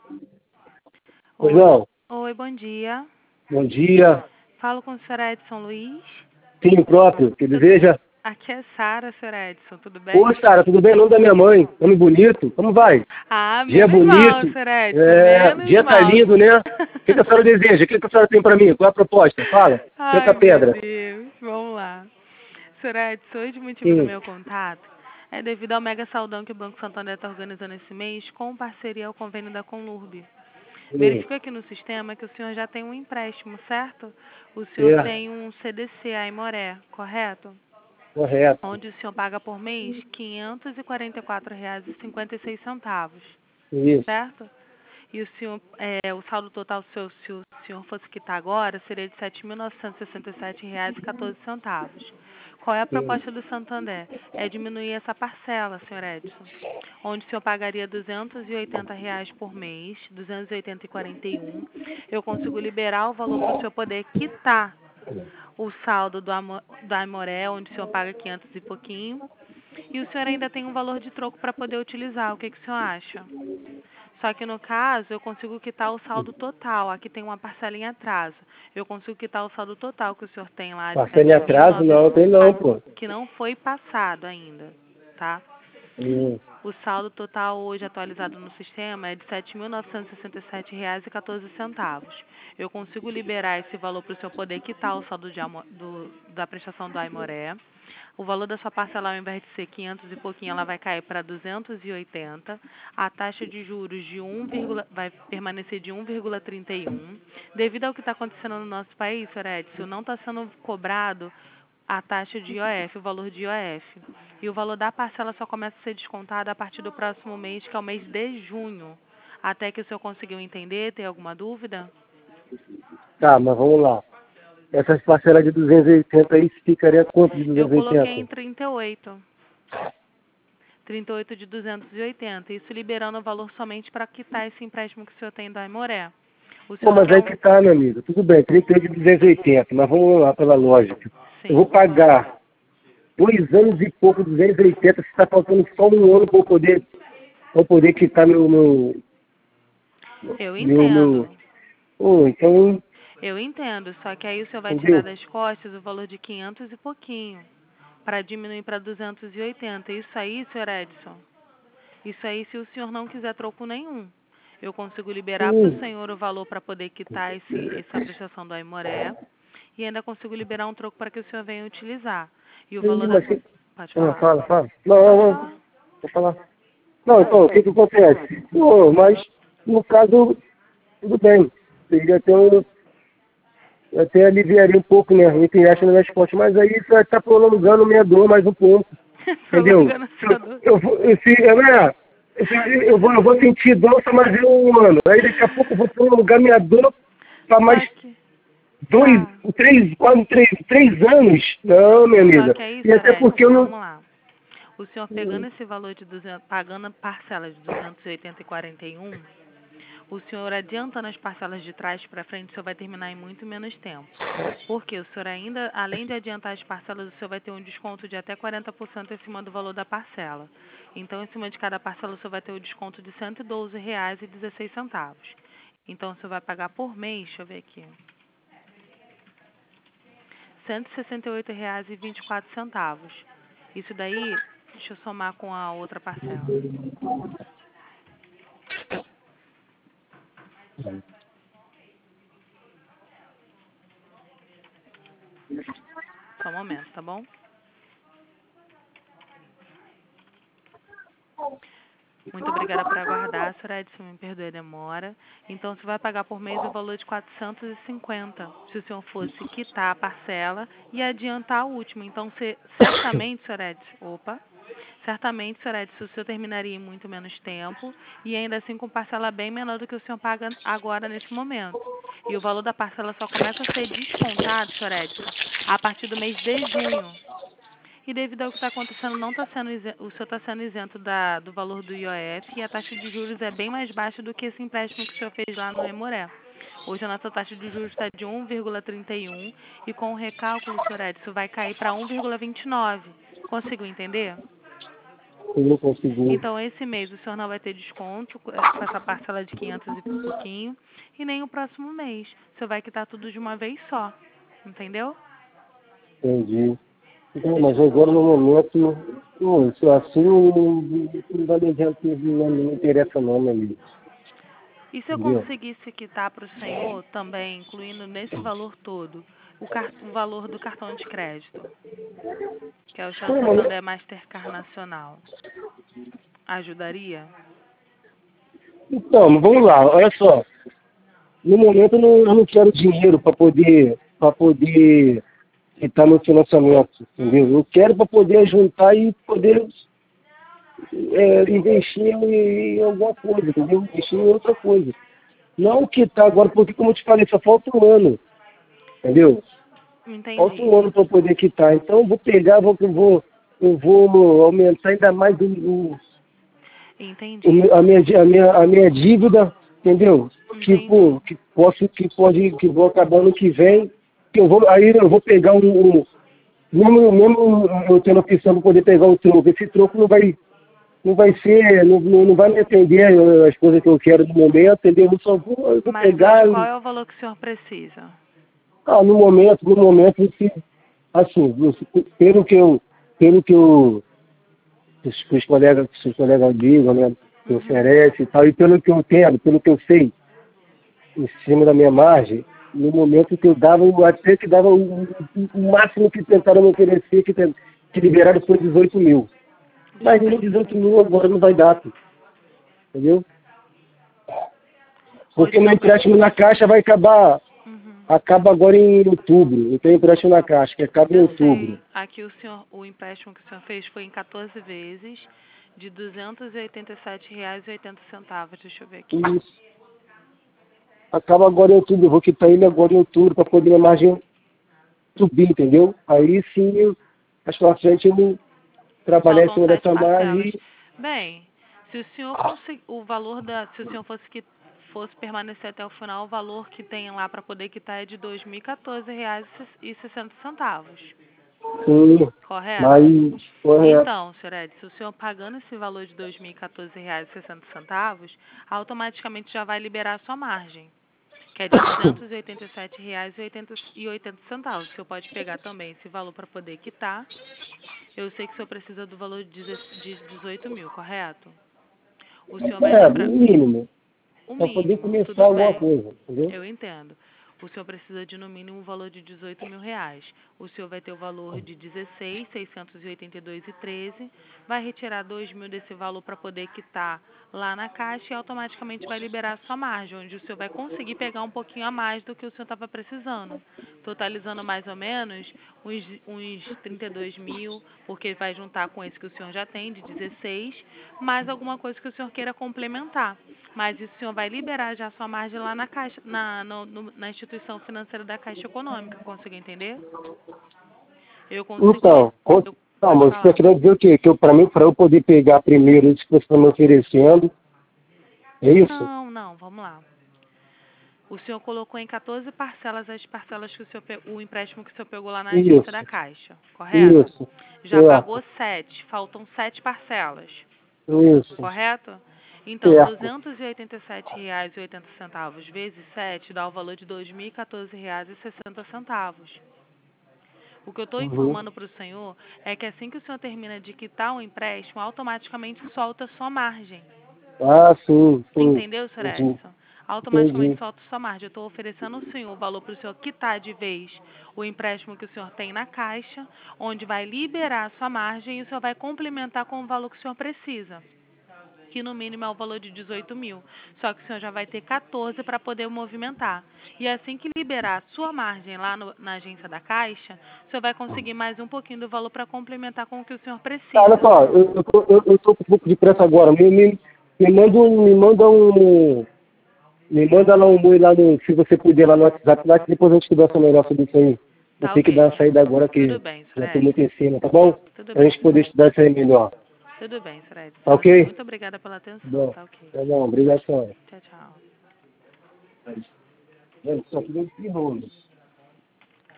Oi, João, oi, bom dia. bom dia. Falo com o senhor Edson Luiz. Sim, próprio, que deseja? Aqui é Sara, senhor Edson, tudo bem? Ô, Sara, tudo bem? Nome da minha mãe. Nome bonito. Como vai? Ah, Dia menos mal, bonito. senhor Edson, menos Dia tá mal. lindo, né? O que a senhora deseja? O que a senhora tem pra mim? Qual é a proposta? Fala. Senta Ai, a meu pedra. Deus, vamos lá. Senhor Edson, hoje o motivo do Sim. meu contato é devido ao mega saldão que o Banco Santander está organizando esse mês com parceria ao convênio da Conlurb. Sim. Verifica aqui no sistema que o senhor já tem um empréstimo, certo? O senhor Certo. tem um CDC Aimoré, correto? Correto. Onde o senhor paga por mês R$ 544,56, Isso. certo? E o senhor, o saldo total seu, se o senhor fosse quitar agora, seria de R$ 7.967,14. Qual é a Sim. proposta do Santander? É diminuir essa parcela, senhor Edson, onde o senhor pagaria R$ 280 por mês, 280,41. Eu consigo liberar o valor para o senhor poder quitar o saldo do Aimoré, onde o senhor paga 500 e pouquinho, e o senhor ainda tem um valor de troco para poder utilizar. O que o senhor acha? Só que no caso, eu consigo quitar o saldo total. Aqui tem uma parcela em atraso. Eu consigo quitar o saldo total que o senhor tem lá de Passando em atraso? 7.009, Não, tem não, pô. que não foi passado ainda, tá? Hum. O saldo total hoje atualizado no sistema é de R$ 7.967,14. Eu consigo liberar esse valor para o senhor poder quitar o saldo da prestação do Aimoré. O valor da sua parcela, ao invés de ser 500 e pouquinho, ela vai cair para 280. A taxa de juros vai permanecer de 1,31. Devido ao que está acontecendo no nosso país, senhor Edson, não está sendo cobrado a taxa de IOF, o valor de IOF. E o valor da parcela só começa a ser descontado a partir do próximo mês, que é o mês de junho. Até que o senhor conseguiu entender, tem alguma dúvida? Tá, mas vamos lá. Essas parcelas de 280 aí ficaria quanto de Eu coloquei 280? em 38. 38 de 280. Isso liberando o valor somente para quitar esse empréstimo que o senhor tem do Aimoré. O Pô, senhor mas quer aí que tá, meu amigo. Tudo bem, teria que ter de 280, mas vamos lá pela lógica. Eu vou Sim. pagar 2 anos e pouco, 280, se está faltando só um ano para eu poder quitar Eu meu. entendo. Pô, então, Eu entendo. Só que aí o senhor vai tirar entendeu? das costas o valor de 500 e pouquinho. Para diminuir para 280. Isso aí, senhor Edson. Isso aí, se o senhor não quiser troco nenhum. Eu consigo liberar para o Sim, senhor o valor para poder quitar essa prestação do Aimoré. E ainda consigo liberar um troco para que o senhor venha utilizar. E o valor sim, da... mas que. Pode Ah, falar. fala, fala. Não, Pode não, não. falar. Vou falar. Não, então, o que acontece? Pô, mas no caso, tudo bem. Seria até aliviaria um pouco, né? Entre aspas, nas costas. Mas aí você vai estar prolongando minha dor mais um pouco. Entendeu? Prolongando a sua dor. Eu vou sentir dor só mais de um ano. Aí daqui a pouco eu vou prolongar minha dor para mais Só que... dois, Tá. quase 3 anos. Não, minha Só amiga. que aí, E senhor até porque eu Edson, não. vamos lá. O senhor pegando esse valor de 200, pagando a parcela de 280,41, o senhor adiantando as parcelas de trás para frente, o senhor vai terminar em muito menos tempo. Porque o senhor ainda, além de adiantar as parcelas, o senhor vai ter um desconto de até 40% em cima do valor da parcela. Então, em cima de cada parcela, o senhor vai ter o desconto de R$ 112,16. Então, o senhor vai pagar por mês, deixa eu ver aqui, R$ 168,24. Isso daí, deixa eu somar com a outra parcela. Só um momento, tá bom? Muito obrigada por aguardar, senhora Edson, me perdoe a demora. Então, você vai pagar por mês o valor de 450, se o senhor fosse quitar a parcela e adiantar a última. Então, certamente, senhora Edson, certamente, senhora Edson, o senhor terminaria em muito menos tempo e ainda assim com parcela bem menor do que o senhor paga agora nesse momento. E o valor da parcela só começa a ser descontado, senhora Edson, a partir do mês de junho. E devido ao que está acontecendo, não tá sendo o senhor está sendo isento do valor do IOF e a taxa de juros é bem mais baixa do que esse empréstimo que o senhor fez lá no Aimoré. Hoje a nossa taxa de juros está de 1,31 e com o recálculo, senhor Edson, vai cair para 1,29. Conseguiu entender? eu não consegui. Então, esse mês o senhor não vai ter desconto com essa parcela de 500 e pouquinho, e nem o próximo mês. O senhor vai quitar tudo de uma vez só, entendeu? Entendi. Então, mas agora no momento, pô, isso assim não vai adiantar, não interessa não, meu amigo. E se eu Entendeu? conseguisse quitar para o senhor também, incluindo nesse valor todo, o valor do cartão de crédito, que é o Não, mas, Santander Mastercard Nacional, ajudaria? então, mas vamos lá, olha só. No momento eu não quero dinheiro para poder estar no financiamento, entendeu? Eu quero para poder juntar e poder investir em alguma coisa, entendeu? Investir em outra coisa. Não que tá agora, porque como eu te falei, só falta um ano, entendeu? Falta Entendi, um ano para poder quitar. Então eu vou pegar, eu vou aumentar ainda mais entendi, a minha dívida, entendeu? Que, entendi. pô, que vou acabar ano que vem, aí eu vou pegar mesmo eu tendo a opção de poder pegar o troco, esse troco não vai ser, não vai me atender as coisas que eu quero no momento, entendeu? Eu vou Mas hoje pegar, qual é o valor que o senhor precisa? no momento, assim, pelo que os colegas digam, né, que Uhum. oferece e tal, e pelo que eu entendo, pelo que eu sei, em cima da minha margem, no momento que eu dava, eu até que dava o máximo que tentaram me oferecer, que liberaram foi 18 mil. Deixa Mas eu ver nem aqui. 18 mil agora não vai dar, entendeu? Hoje Porque o meu senhor... empréstimo na Caixa Uhum. acaba agora em outubro. Eu tenho empréstimo na Caixa, que acaba em Eu outubro. sei. Aqui o empréstimo que o senhor fez foi em 14 vezes de R$ 287,80. Deixa eu ver aqui. Isso. Acaba agora em outubro. Eu vou quitar ele agora em outubro para poder minha margem subir, entendeu? Aí sim, mais pra frente eu vou trabalhar em Faltam cima 7 dessa parcelas. margem. Bem, se o senhor conseguir o valor se o senhor fosse permanecer até o final, o valor que tem lá para poder quitar é de R$ 2.014,60. Sim, Correto? mas correto. Então, senhor Ed, se o senhor pagando esse valor de R$ 2.014,60, automaticamente já vai liberar a sua margem, que é de R$ 287,80. O senhor pode pegar também esse valor para poder quitar. Eu sei que o senhor precisa do valor de 18 mil, correto? O senhor vai ter No para mínimo, o para poder mínimo, começar tudo alguma bem. coisa, entendeu? Eu entendo. O senhor precisa de no mínimo um valor de R$ 18.000. O senhor vai ter o valor de 16.682,13. Vai retirar 2.000 desse valor para poder quitar lá na caixa e automaticamente vai liberar a sua margem, onde o senhor vai conseguir pegar um pouquinho a mais do que o senhor estava precisando, totalizando mais ou menos uns 32 mil, porque vai juntar com esse que o senhor já tem, de 16, mais alguma coisa que o senhor queira complementar. Mas isso o senhor vai liberar já a sua margem lá na caixa, na instituição financeira da Caixa Econômica, conseguiu entender? Eu consigo. Então, Pode mas você falar. quer dizer o quê? Que para mim, para eu poder pegar primeiro isso que você está me oferecendo, é isso? Não, não, vamos lá. O senhor colocou em 14 parcelas as parcelas que o empréstimo que o senhor pegou lá na agência da Isso, Caixa, correto? isso, Já pagou certo, 7, faltam 7 parcelas, isso, correto? Então, R$ certo. 287,80 vezes 7 dá o valor de R$ 2.014,60. O que eu estou Uhum. informando para o senhor é que assim que o senhor termina de quitar o empréstimo, automaticamente solta a sua margem. Ah, sim, sim, Entendeu, Sr. entendi, Edson? Automaticamente entendi. solta a sua margem. Eu estou oferecendo ao senhor o valor para o senhor quitar de vez o empréstimo que o senhor tem na caixa, onde vai liberar a sua margem e o senhor vai complementar com o valor que o senhor precisa, que no mínimo é o valor de 18 mil. Só que o senhor já vai ter 14 para poder movimentar. E assim que liberar a sua margem lá na agência da Caixa, o senhor vai conseguir mais um pouquinho do valor para complementar com o que o senhor Tá, olha precisa. só, eu tô com um pouco de pressa agora. Me manda lá um oi lá no, se você puder lá no WhatsApp, lá que depois a gente conversa melhor sobre isso aí. Eu Tá tenho que dar ok. uma saída agora Tudo que bem, já Sr. estou muito Edson. em cima, tá bom? Tudo Pra gente bem. poder estudar isso aí melhor. Tudo bem, Sr. Edson. Tá ok? Muito obrigada pela atenção. Bom, Tá ok. tá bom, obrigado, senhora. Tchau, tchau. Só que deu de novo.